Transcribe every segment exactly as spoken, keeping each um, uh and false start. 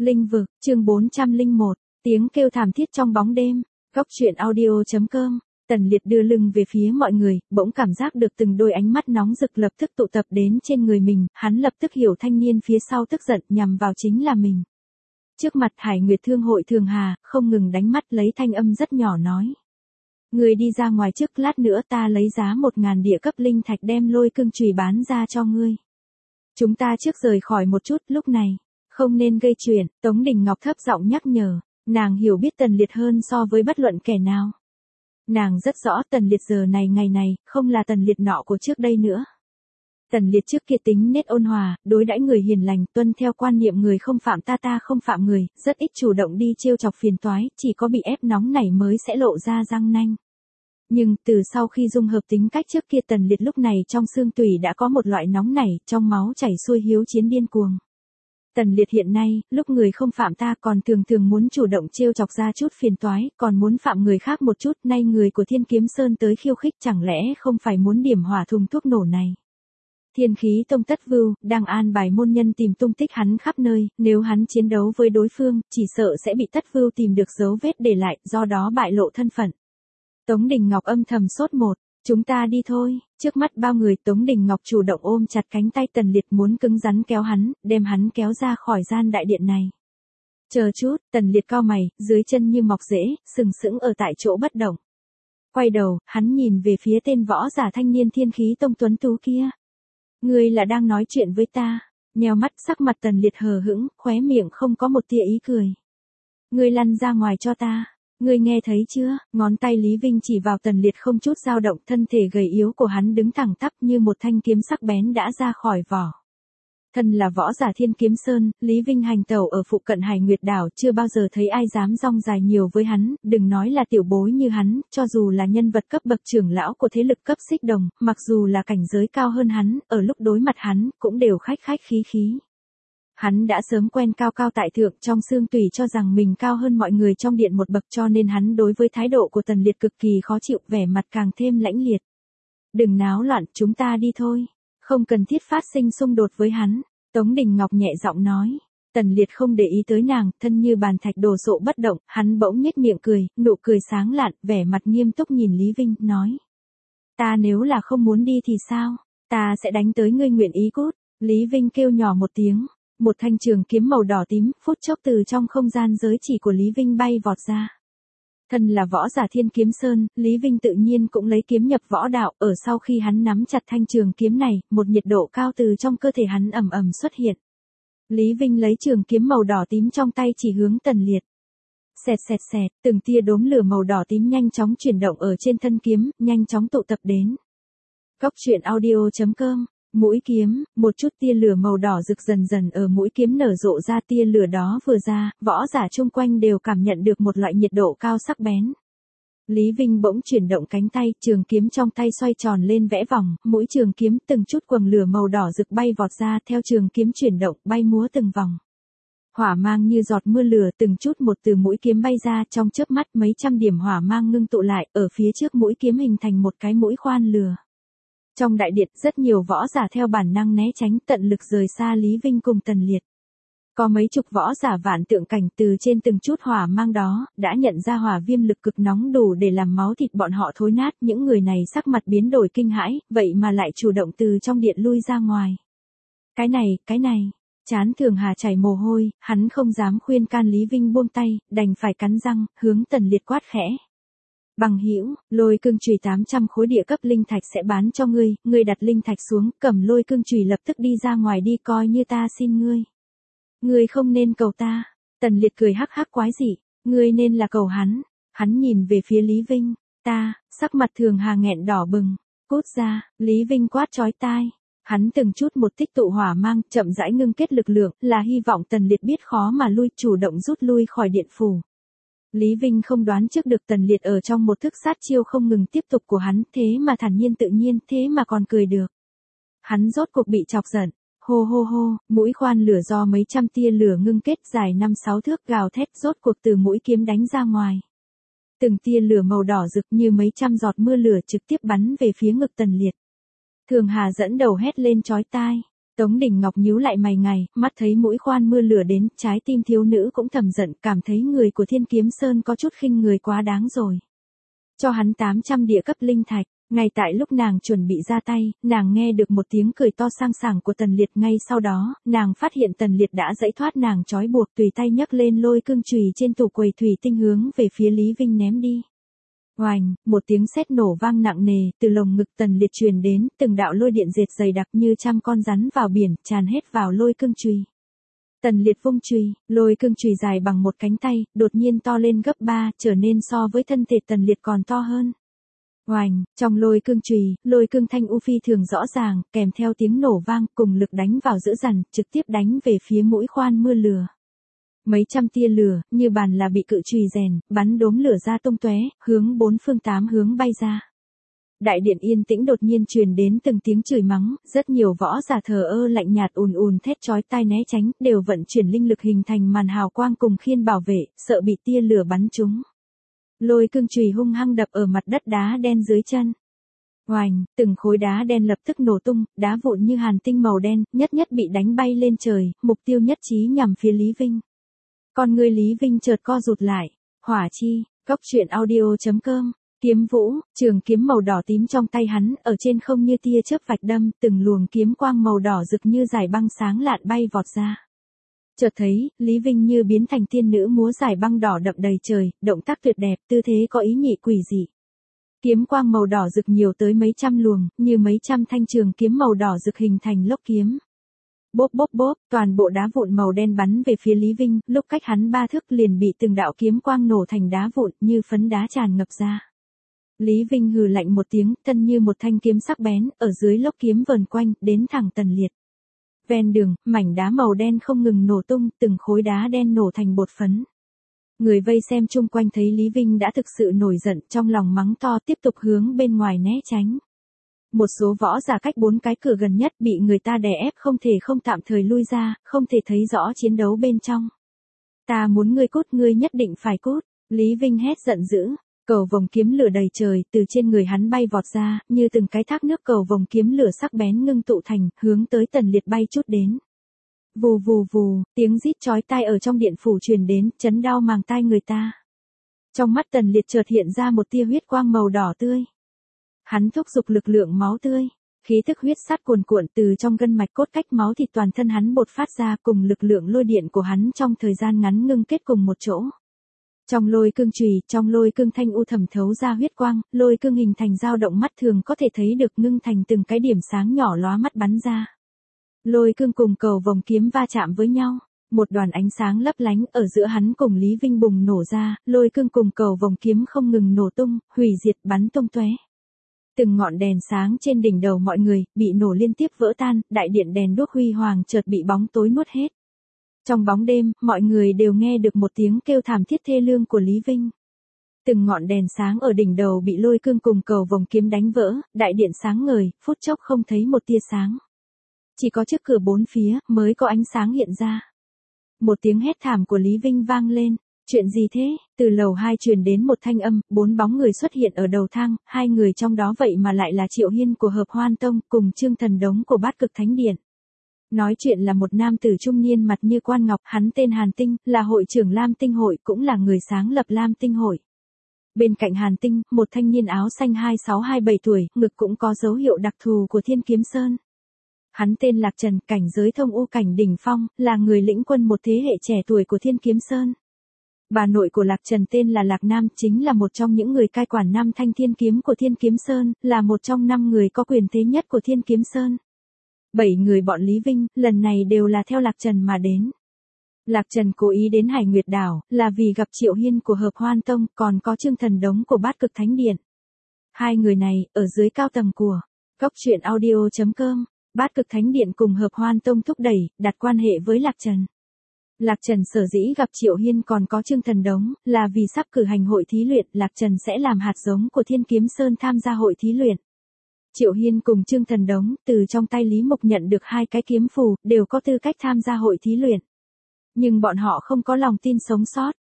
Linh vực, chương bốn trăm lẻ một, tiếng kêu thảm thiết trong bóng đêm. Góc truyện audio chấm com. Tần Liệt đưa lưng về phía mọi người, bỗng cảm giác được từng đôi ánh mắt nóng rực lập tức tụ tập đến trên người mình, hắn lập tức hiểu thanh niên phía sau tức giận nhằm vào chính là mình. Trước mặt Hải Nguyệt Thương hội Thường Hà, không ngừng đánh mắt lấy thanh âm rất nhỏ nói. Người đi ra ngoài trước, lát nữa ta lấy giá một ngàn địa cấp linh thạch đem lôi cương chùy bán ra cho ngươi. Chúng ta trước rời khỏi một chút, lúc này, không nên gây chuyện, Tống Đình Ngọc thấp giọng nhắc nhở, nàng hiểu biết Tần Liệt hơn so với bất luận kẻ nào. Nàng rất rõ Tần Liệt giờ này ngày này, không là Tần Liệt nọ của trước đây nữa. Tần Liệt trước kia tính nết ôn hòa, đối đãi người hiền lành, tuân theo quan niệm người không phạm ta ta không phạm người, rất ít chủ động đi trêu chọc phiền toái, chỉ có bị ép nóng nảy mới sẽ lộ ra răng nanh. Nhưng từ sau khi dung hợp tính cách trước kia, Tần Liệt lúc này trong xương tủy đã có một loại nóng nảy, trong máu chảy xuôi hiếu chiến điên cuồng. Tần Liệt hiện nay, lúc người không phạm ta còn thường thường muốn chủ động trêu chọc ra chút phiền toái, còn muốn phạm người khác một chút, nay người của Thiên Kiếm Sơn tới khiêu khích chẳng lẽ không phải muốn điểm hỏa thùng thuốc nổ này. Thiên Khí Tông Tất Vưu, đang an bài môn nhân tìm tung tích hắn khắp nơi, nếu hắn chiến đấu với đối phương, chỉ sợ sẽ bị Tất Vưu tìm được dấu vết để lại, do đó bại lộ thân phận. Tống Đình Ngọc âm thầm sốt một, chúng ta đi thôi, trước mắt bao người Tống Đình Ngọc chủ động ôm chặt cánh tay Tần Liệt muốn cứng rắn kéo hắn, đem hắn kéo ra khỏi gian đại điện này. Chờ chút, Tần Liệt cau mày, dưới chân như mọc rễ, sừng sững ở tại chỗ bất động. Quay đầu, hắn nhìn về phía tên võ giả thanh niên Thiên Khí Tông tuấn tú kia. Ngươi là đang nói chuyện với ta, nheo mắt sắc mặt Tần Liệt hờ hững, khóe miệng không có một tia ý cười. Ngươi lăn ra ngoài cho ta. Ngươi nghe thấy chưa? Ngón tay Lý Vinh chỉ vào Tần Liệt không chút dao động, thân thể gầy yếu của hắn đứng thẳng tắp như một thanh kiếm sắc bén đã ra khỏi vỏ. Thân là võ giả Thiên Kiếm Sơn, Lý Vinh hành tẩu ở phụ cận Hải Nguyệt Đảo, chưa bao giờ thấy ai dám rong dài nhiều với hắn, đừng nói là tiểu bối như hắn, cho dù là nhân vật cấp bậc trưởng lão của thế lực cấp xích đồng, mặc dù là cảnh giới cao hơn hắn, ở lúc đối mặt hắn, cũng đều khách khách khí khí. Hắn đã sớm quen cao cao tại thượng, trong xương tủy cho rằng mình cao hơn mọi người trong điện một bậc, cho nên hắn đối với thái độ của Tần Liệt cực kỳ khó chịu, vẻ mặt càng thêm lãnh liệt. Đừng náo loạn, chúng ta đi thôi. Không cần thiết phát sinh xung đột với hắn. Tống Đình Ngọc nhẹ giọng nói. Tần Liệt không để ý tới nàng, thân như bàn thạch đồ sộ bất động, hắn bỗng nhếch miệng cười, nụ cười sáng lạn, vẻ mặt nghiêm túc nhìn Lý Vinh, nói. Ta nếu là không muốn đi thì sao? Ta sẽ đánh tới ngươi nguyện ý cút. Lý Vinh kêu nhỏ một tiếng. Một thanh trường kiếm màu đỏ tím, phút chốc từ trong không gian giới chỉ của Lý Vinh bay vọt ra. Thân là võ giả Thiên Kiếm Sơn, Lý Vinh tự nhiên cũng lấy kiếm nhập võ đạo, ở sau khi hắn nắm chặt thanh trường kiếm này, một nhiệt độ cao từ trong cơ thể hắn ầm ầm xuất hiện. Lý Vinh lấy trường kiếm màu đỏ tím trong tay chỉ hướng Tần Liệt. Xẹt xẹt xẹt, từng tia đốm lửa màu đỏ tím nhanh chóng chuyển động ở trên thân kiếm, nhanh chóng tụ tập đến. Góc truyện audio chấm com. Mũi kiếm, một chút tia lửa màu đỏ rực dần dần ở mũi kiếm nở rộ ra, tia lửa đó vừa ra, võ giả chung quanh đều cảm nhận được một loại nhiệt độ cao sắc bén. Lý Vinh bỗng chuyển động cánh tay, trường kiếm trong tay xoay tròn lên vẽ vòng, mũi trường kiếm từng chút quầng lửa màu đỏ rực bay vọt ra, theo trường kiếm chuyển động, bay múa từng vòng. Hỏa mang như giọt mưa lửa từng chút một từ mũi kiếm bay ra, trong chớp mắt mấy trăm điểm hỏa mang ngưng tụ lại, ở phía trước mũi kiếm hình thành một cái mũi khoan lửa. Trong đại điện, rất nhiều võ giả theo bản năng né tránh, tận lực rời xa Lý Vinh cùng Tần Liệt. Có mấy chục võ giả vạn tượng cảnh từ trên từng chút hỏa mang đó, đã nhận ra hỏa viêm lực cực nóng đủ để làm máu thịt bọn họ thối nát, những người này sắc mặt biến đổi kinh hãi, vậy mà lại chủ động từ trong điện lui ra ngoài. Cái này, cái này, Trán Thường Hà chảy mồ hôi, hắn không dám khuyên can Lý Vinh buông tay, đành phải cắn răng, hướng Tần Liệt quát khẽ. Bằng hữu, lôi cương chùy tám trăm khối địa cấp linh thạch sẽ bán cho ngươi, ngươi đặt linh thạch xuống, cầm lôi cương chùy lập tức đi ra ngoài đi, coi như ta xin ngươi. Ngươi không nên cầu ta. Tần Liệt cười hắc hắc quái dị, ngươi nên là cầu hắn. Hắn nhìn về phía Lý Vinh, ta, sắc mặt Thường Hà nghẹn đỏ bừng, cút ra, Lý Vinh quát chói tai. Hắn từng chút một tích tụ hỏa mang, chậm rãi ngưng kết lực lượng, là hy vọng Tần Liệt biết khó mà lui, chủ động rút lui khỏi điện phủ. Lý Vinh không đoán trước được Tần Liệt ở trong một thức sát chiêu không ngừng tiếp tục của hắn, thế mà thản nhiên tự nhiên, thế mà còn cười được. Hắn rốt cuộc bị chọc giận, hô hô hô, mũi khoan lửa do mấy trăm tia lửa ngưng kết dài năm sáu thước gào thét rốt cuộc từ mũi kiếm đánh ra ngoài. Từng tia lửa màu đỏ rực như mấy trăm giọt mưa lửa trực tiếp bắn về phía ngực Tần Liệt. Thường Hà dẫn đầu hét lên chói tai. Tống Đình Ngọc nhíu lại mày ngài, mắt thấy mũi khoan mưa lửa đến, trái tim thiếu nữ cũng thầm giận, cảm thấy người của Thiên Kiếm Sơn có chút khinh người quá đáng rồi. Cho hắn tám trăm địa cấp linh thạch. Ngay tại lúc nàng chuẩn bị ra tay, nàng nghe được một tiếng cười to sang sảng của Tần Liệt, ngay sau đó, nàng phát hiện Tần Liệt đã giãy thoát nàng trói buộc, tùy tay nhấc lên lôi cương chùy trên tủ quầy thủy tinh hướng về phía Lý Vinh ném đi. Oành, một tiếng sét nổ vang nặng nề, từ lồng ngực Tần Liệt truyền đến, từng đạo lôi điện dệt dày đặc như trăm con rắn vào biển, tràn hết vào lôi cương chùy. Tần Liệt vung chùy, lôi cương chùy dài bằng một cánh tay, đột nhiên to lên gấp ba, trở nên so với thân thể Tần Liệt còn to hơn. Oành, trong lôi cương chùy, lôi cương thanh u phi thường rõ ràng, kèm theo tiếng nổ vang, cùng lực đánh vào dữ dằn, trực tiếp đánh về phía mũi khoan mưa lửa. Mấy trăm tia lửa, như bàn là bị cự chùy rèn, bắn đốm lửa ra tung tóe, hướng bốn phương tám hướng bay ra. Đại điện yên tĩnh đột nhiên truyền đến từng tiếng chửi mắng, rất nhiều võ giả thờ ơ lạnh nhạt ùn ùn thét chói tai né tránh, đều vận chuyển linh lực hình thành màn hào quang cùng khiên bảo vệ, sợ bị tia lửa bắn trúng. Lôi cương chùy hung hăng đập ở mặt đất đá đen dưới chân. Oành, từng khối đá đen lập tức nổ tung, đá vụn như hàn tinh màu đen, nhất nhất bị đánh bay lên trời, mục tiêu nhất trí nhằm phía Lý Vinh. Con người Lý Vinh chợt co rụt lại. Hỏa chi, cốc truyện audio chấm com. Kiếm vũ, trường kiếm màu đỏ tím trong tay hắn, ở trên không như tia chớp vạch đâm, từng luồng kiếm quang màu đỏ rực như dải băng sáng lạn bay vọt ra. Chợt thấy, Lý Vinh như biến thành tiên nữ múa dải băng đỏ đậm đầy trời, động tác tuyệt đẹp, tư thế có ý nhị quỷ dị. Kiếm quang màu đỏ rực nhiều tới mấy trăm luồng, như mấy trăm thanh trường kiếm màu đỏ rực hình thành lốc kiếm. Bốp bốp bốp, toàn bộ đá vụn màu đen bắn về phía Lý Vinh, lúc cách hắn ba thước liền bị từng đạo kiếm quang nổ thành đá vụn, như phấn đá tràn ngập ra. Lý Vinh hừ lạnh một tiếng, thân như một thanh kiếm sắc bén, ở dưới lốc kiếm vờn quanh, đến thẳng Tần Liệt. Ven đường, mảnh đá màu đen không ngừng nổ tung, từng khối đá đen nổ thành bột phấn. Người vây xem chung quanh thấy Lý Vinh đã thực sự nổi giận, trong lòng mắng to tiếp tục hướng bên ngoài né tránh. Một số võ giả cách bốn cái cửa gần nhất bị người ta đè ép không thể không tạm thời lui ra, không thể thấy rõ chiến đấu bên trong. Ta muốn ngươi cút, ngươi nhất định phải cút. Lý Vinh hét giận dữ. Cầu vồng kiếm lửa đầy trời, từ trên người hắn bay vọt ra, như từng cái thác nước cầu vồng kiếm lửa sắc bén ngưng tụ thành, hướng tới Tần Liệt bay chút đến. Vù vù vù, tiếng rít chói tai ở trong điện phủ truyền đến, chấn đau màng tai người ta. Trong mắt Tần Liệt chợt hiện ra một tia huyết quang màu đỏ tươi. Hắn thúc giục lực lượng máu tươi, khí tức huyết sát cuồn cuộn từ trong gân mạch cốt cách máu thịt toàn thân hắn bột phát ra, cùng lực lượng lôi điện của hắn trong thời gian ngắn ngưng kết cùng một chỗ. Trong lôi cương chùy, trong lôi cương thanh u thẩm thấu ra huyết quang, lôi cương hình thành dao động mắt thường có thể thấy được ngưng thành từng cái điểm sáng nhỏ lóa mắt bắn ra. Lôi cương cùng cầu vồng kiếm va chạm với nhau, một đoàn ánh sáng lấp lánh ở giữa hắn cùng Lý Vinh bùng nổ ra, lôi cương cùng cầu vồng kiếm không ngừng nổ tung, hủy diệt bắn tung tóe. Từng ngọn đèn sáng trên đỉnh đầu mọi người bị nổ liên tiếp vỡ tan, đại điện đèn đuốc huy hoàng chợt bị bóng tối nuốt hết. Trong bóng đêm, mọi người đều nghe được một tiếng kêu thảm thiết thê lương của Lý Vinh. Từng ngọn đèn sáng ở đỉnh đầu bị lôi cương cùng cầu vồng kiếm đánh vỡ, đại điện sáng ngời, phút chốc không thấy một tia sáng. Chỉ có trước cửa bốn phía mới có ánh sáng hiện ra. Một tiếng hét thảm của Lý Vinh vang lên. Chuyện gì thế? Từ lầu hai truyền đến một thanh âm, bốn bóng người xuất hiện ở đầu thang, hai người trong đó vậy mà lại là Triệu Hiên của Hợp Hoan Tông cùng Trương Thần Đống của Bát Cực Thánh Điện. Nói chuyện là một nam tử trung niên mặt như quan ngọc, hắn tên Hàn Tinh, là hội trưởng Lam Tinh hội, cũng là người sáng lập Lam Tinh hội. Bên cạnh Hàn Tinh, một thanh niên áo xanh hai sáu hai bảy tuổi, ngực cũng có dấu hiệu đặc thù của Thiên Kiếm Sơn. Hắn tên Lạc Trần, cảnh giới thông u cảnh đỉnh phong, là người lĩnh quân một thế hệ trẻ tuổi của Thiên Kiếm Sơn. Bà nội của Lạc Trần tên là Lạc Nam, chính là một trong những người cai quản năm thanh thiên kiếm của Thiên Kiếm Sơn, là một trong năm người có quyền thế nhất của Thiên Kiếm Sơn. Bảy người bọn Lý Vinh, lần này đều là theo Lạc Trần mà đến. Lạc Trần cố ý đến Hải Nguyệt Đảo, là vì gặp Triệu Hiên của Hợp Hoan Tông, còn có Trương Thần Đống của Bát Cực Thánh Điện. Hai người này, ở dưới cao tầng của cốc truyện audio chấm com, Bát Cực Thánh Điện cùng Hợp Hoan Tông thúc đẩy, đặt quan hệ với Lạc Trần. Lạc Trần sở dĩ gặp Triệu Hiên còn có Trương Thần Đống, là vì sắp cử hành hội thí luyện, Lạc Trần sẽ làm hạt giống của Thiên Kiếm Sơn tham gia hội thí luyện. Triệu Hiên cùng Trương Thần Đống, từ trong tay Lý Mục nhận được hai cái kiếm phù, đều có tư cách tham gia hội thí luyện. Nhưng bọn họ không có lòng tin sống sót.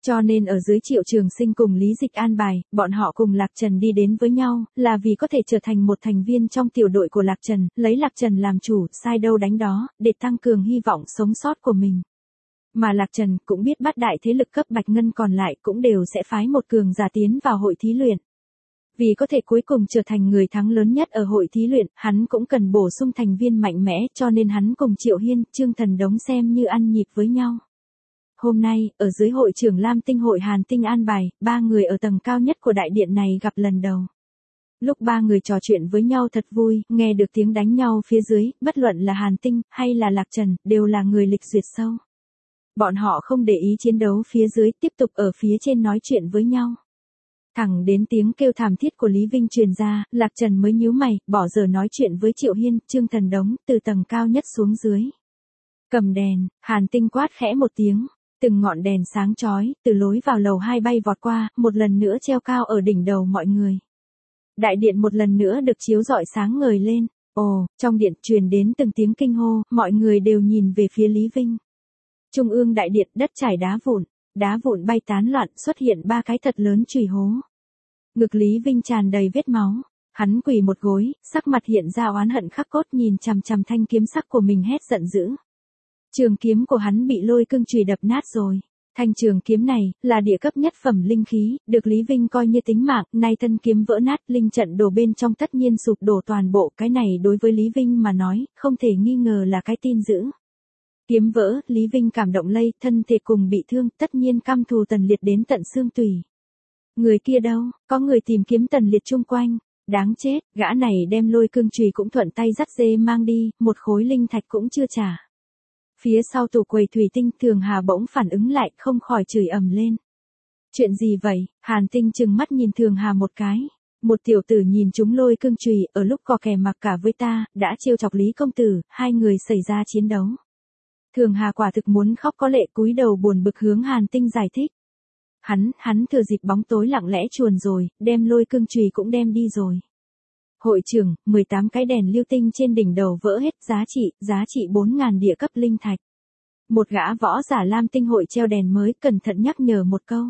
Cho nên ở dưới Triệu Trường Sinh cùng Lý Dịch an bài, bọn họ cùng Lạc Trần đi đến với nhau, là vì có thể trở thành một thành viên trong tiểu đội của Lạc Trần, lấy Lạc Trần làm chủ, sai đâu đánh đó, để tăng cường hy vọng sống sót của mình. Mà Lạc Trần cũng biết bát đại thế lực cấp Bạch Ngân còn lại cũng đều sẽ phái một cường giả tiến vào hội thí luyện. Vì có thể cuối cùng trở thành người thắng lớn nhất ở hội thí luyện, hắn cũng cần bổ sung thành viên mạnh mẽ, cho nên hắn cùng Triệu Hiên, Trương Thần Đống xem như ăn nhịp với nhau. Hôm nay, ở dưới hội trưởng Lam Tinh hội Hàn Tinh an bài, ba người ở tầng cao nhất của đại điện này gặp lần đầu. Lúc ba người trò chuyện với nhau thật vui, nghe được tiếng đánh nhau phía dưới, bất luận là Hàn Tinh, hay là Lạc Trần, đều là người lịch duyệt sâu. Bọn họ không để ý chiến đấu phía dưới, tiếp tục ở phía trên nói chuyện với nhau. Thẳng đến tiếng kêu thảm thiết của Lý Vinh truyền ra, Lạc Trần mới nhíu mày, bỏ giờ nói chuyện với Triệu Hiên, Trương Thần Đống, từ tầng cao nhất xuống dưới. Cầm đèn, Hàn Tinh quát khẽ một tiếng, từng ngọn đèn sáng chói, từ lối vào lầu hai bay vọt qua, một lần nữa treo cao ở đỉnh đầu mọi người. Đại điện một lần nữa được chiếu rọi sáng ngời lên, ồ, trong điện truyền đến từng tiếng kinh hô, mọi người đều nhìn về phía Lý Vinh. Trung ương đại điện đất trải đá vụn, đá vụn bay tán loạn, xuất hiện ba cái thật lớn chùy hố. Ngực Lý Vinh tràn đầy vết máu, hắn quỳ một gối, sắc mặt hiện ra oán hận khắc cốt, nhìn chằm chằm thanh kiếm sắc của mình hét giận dữ. Trường kiếm của hắn bị lôi cương chùy đập nát rồi. Thanh trường kiếm này là địa cấp nhất phẩm linh khí, được Lý Vinh coi như tính mạng, nay thân kiếm vỡ nát, linh trận đổ bên trong tất nhiên sụp đổ toàn bộ, cái này đối với Lý Vinh mà nói, không thể nghi ngờ là cái tin dữ. Kiếm vỡ, Lý Vinh cảm động lây, thân thể cùng bị thương, tất nhiên căm thù Tần Liệt đến tận xương tủy. Người kia đâu, có người tìm kiếm Tần Liệt chung quanh, đáng chết, gã này đem lôi cương chùy cũng thuận tay dắt dê mang đi, một khối linh thạch cũng chưa trả. Phía sau tủ quầy thủy tinh, Thường Hà bỗng phản ứng lại, không khỏi chửi ầm lên. Chuyện gì vậy? Hàn Tinh trừng mắt nhìn Thường Hà một cái. Một tiểu tử nhìn chúng lôi cương chùy, ở lúc có kẻ mặc cả với ta, đã trêu chọc Lý công tử, hai người xảy ra chiến đấu. Thường Hà quả thực muốn khóc, có lệ cúi đầu buồn bực hướng Hàn Tinh giải thích. Hắn, hắn thừa dịp bóng tối lặng lẽ chuồn rồi, đem lôi cương chùy cũng đem đi rồi. Hội trưởng, mười tám cái đèn lưu tinh trên đỉnh đầu vỡ hết, giá trị, giá trị bốn ngàn địa cấp linh thạch. Một gã võ giả Lam Tinh hội treo đèn mới, cẩn thận nhắc nhở một câu.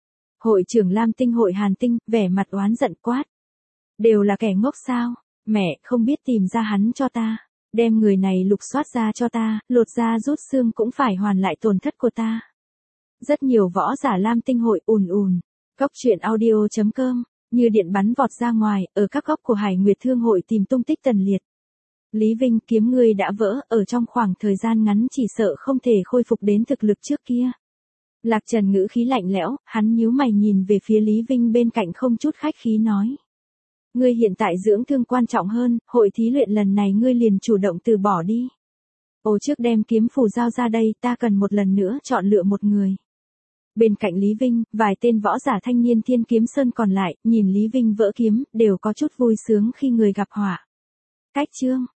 Hội trưởng Lam Tinh hội Hàn Tinh, vẻ mặt oán giận quát. Đều là kẻ ngốc sao, mẹ, không biết tìm ra hắn cho ta. Đem người này lục soát ra cho ta, lột da rút xương cũng phải hoàn lại tổn thất của ta. Rất nhiều võ giả Lam Tinh hội ùn ùn. Góc truyện audio chấm com, như điện bắn vọt ra ngoài, ở các góc của Hải Nguyệt Thương hội tìm tung tích Tần Liệt. Lý Vinh, kiếm ngươi đã vỡ, ở trong khoảng thời gian ngắn chỉ sợ không thể khôi phục đến thực lực trước kia. Lạc Trần ngữ khí lạnh lẽo, hắn nhíu mày nhìn về phía Lý Vinh bên cạnh không chút khách khí nói. Ngươi hiện tại dưỡng thương quan trọng hơn, hội thí luyện lần này ngươi liền chủ động từ bỏ đi. Ô trước đem kiếm phù giao ra đây, ta cần một lần nữa chọn lựa một người. Bên cạnh Lý Vinh, vài tên võ giả thanh niên Thiên Kiếm Sơn còn lại, nhìn Lý Vinh vỡ kiếm, đều có chút vui sướng khi người gặp họa. Cách chương,